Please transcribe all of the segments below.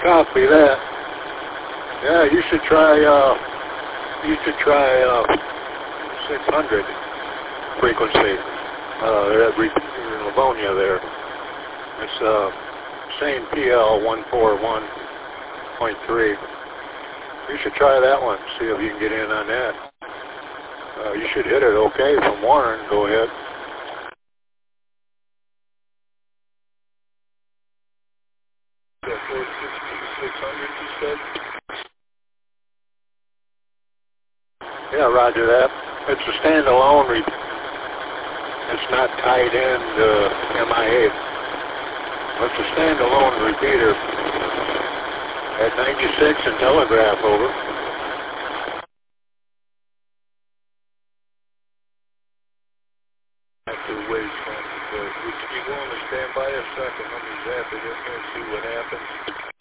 Copy that. Yeah, you should try 600 frequency. That repeater in Livonia there. It's same PL 141.3. You should try that one. See if you can get in on that. You should hit it okay from Warren. Go ahead. That 600 you said? Yeah, roger that. It's a standalone repeater. It's not tied in to MIA. It's a standalone repeater at 96 and telegraph over. Active waveform. Would you be willing to stand by a second? Let me zap it in here and see what happens.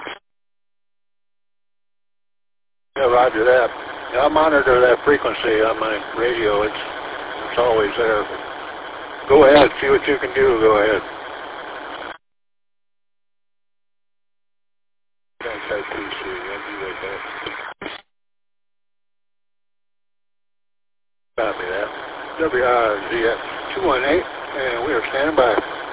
Yeah, roger that. Yeah, I monitor that frequency on my radio. It's always there. Go ahead. See what you can do. Go ahead. Type 2C. I'll be right back. Copy that. WRZX 218, and we are standing by.